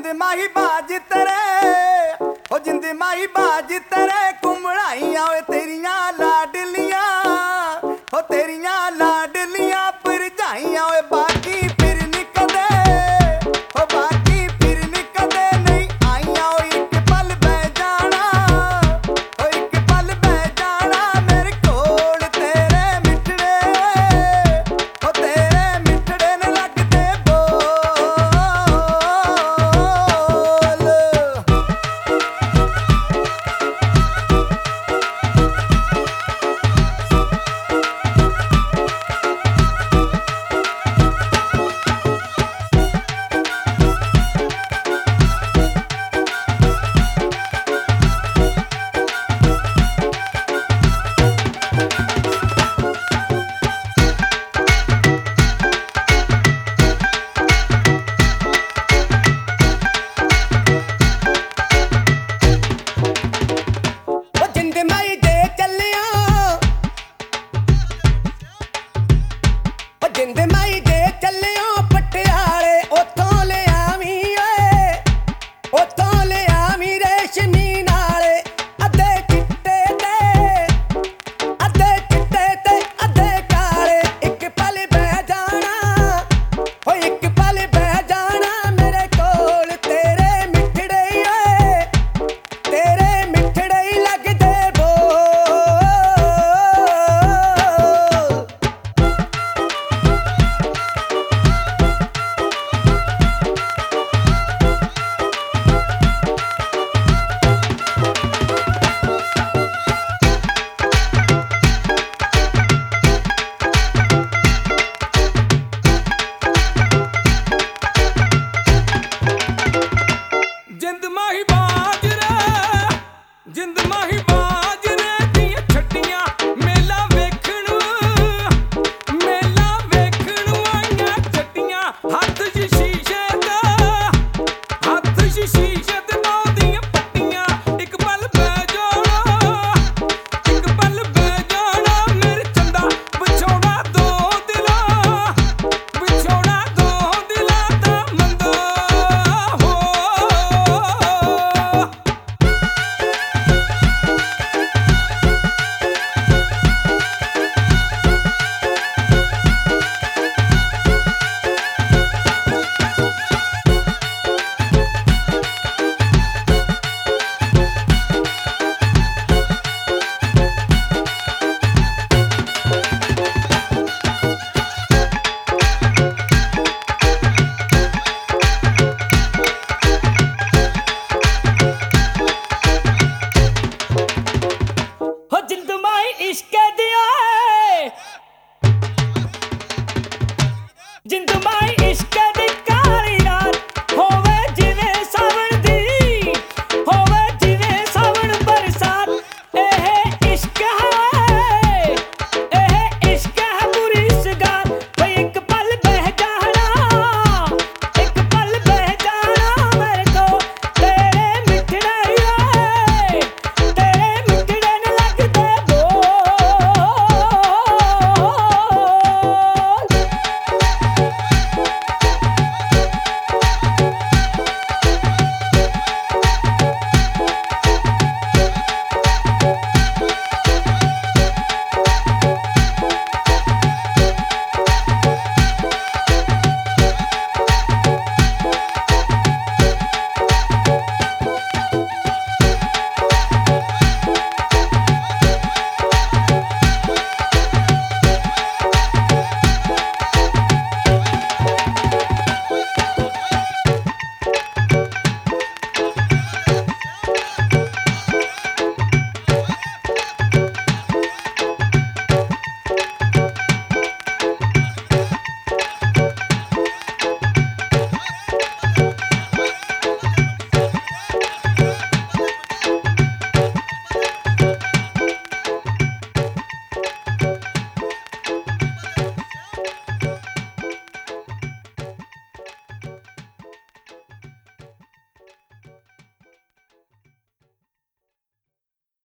जिंद माही बाज तेरे ओ जिंद माही बाज तेरे घुमड़ाइयां ओए तेरियां लाडलियां ओ तेरियां लाडलियां भरजाइयां ओए बाकी फिर निकदे ओ बाकी फिर निकदे नहीं आइयां ओ एक पल बह जाना ओ एक पल बह जाना मेरे कोल तेरे मिठड़े ओ तेरे मिठड़े ने लगदे बोल। जिंद माई दे चलियो पटियाले उथों ले आवी ओए उथों ले आवी रेशमी नाले अद्धे चिट्टे ते अद्धे काले एक पल बह जाना ओ एक पल बह जाना मेरे कोल तेरे मिठड़े ओए तेरे मिठड़े लगदे बोल। जिंद माही बाज रे जिंद माही बाज रे दियां छट्टियां मेला वेखण आइयां जट्टियां हत्थ च शीशे ते नौदियां पट्टियां एक पल बह जाना मेरे चंदा विछोड़ा दो दिलां दा मंदा हो। हो जिंद माही इश्क दिया जिंद माही इश्क दी काली